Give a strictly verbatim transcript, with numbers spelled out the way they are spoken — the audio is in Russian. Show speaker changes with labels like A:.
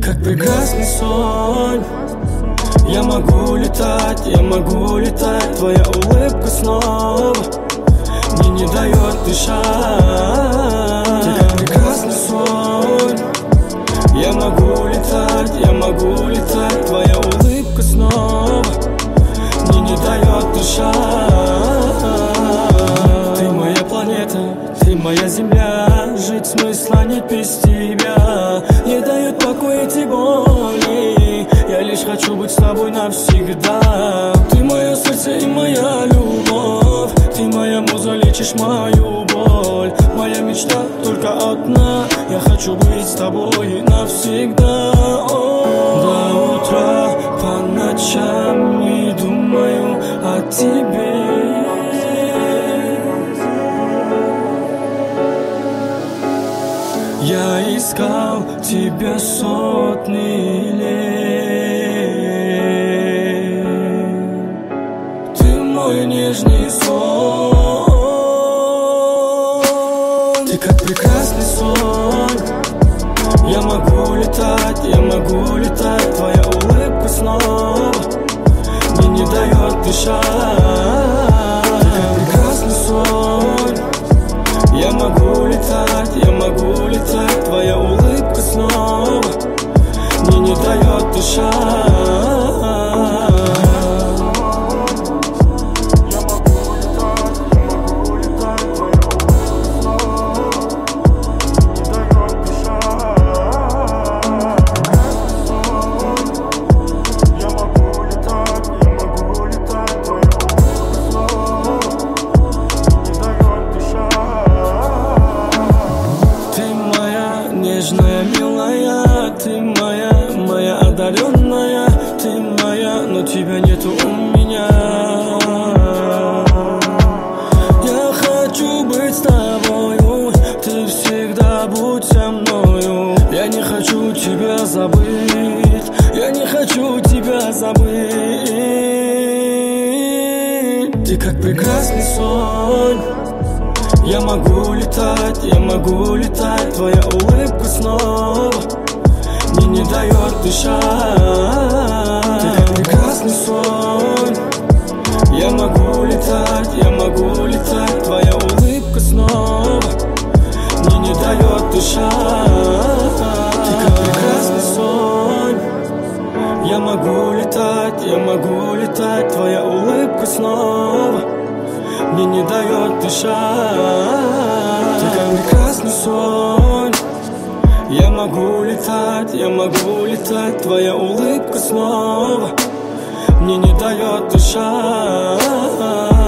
A: как прекрасный сон. Я могу летать, я могу летать. Твоя улыбка снова мне не дает дышать. Ты как прекрасный сон. Я могу летать, я могу летать. Твоя улыбка снова мне не дает дышать. Ты моя планета, ты моя земля. Жить смысла нет без тебя. Не дают покоя эти боли. Я лишь хочу быть с тобой навсегда. Ты мое сердце и моя любовь. Ты моя муза, лечишь мою боль. Моя мечта только одна. Я хочу быть с тобой навсегда. О, до утра по ночам не думаю о тебе. Я искал тебя сотни лет. Ты мой нежный сон. Ты как прекрасный сон. Я могу летать, я могу летать. Твоя улыбка снова мне не дает дышать. Ты как прекрасный сон. Я могу летать, я могу летать. Твоя улыбка снова мне не дает дышать. Нежная, милая, ты моя, моя одаренная. Ты моя, но тебя нету у меня. Я хочу быть с тобою. Ты всегда будь со мною. Я не хочу тебя забыть. Я не хочу тебя забыть. Ты как прекрасный сон. Я могу летать, я могу летать. Твоя улыбка снова мне не дает дышать. Ты как прекрасный сон. Я могу летать, я могу летать. Твоя улыбка снова мне не дает дышать. Ты как прекрасный сон. Я могу летать, я могу летать. Твоя улыбка снова мне не дает дышать. Ты как прекрасный сон. Я могу летать, я могу летать. Твоя улыбка снова мне не дает дышать.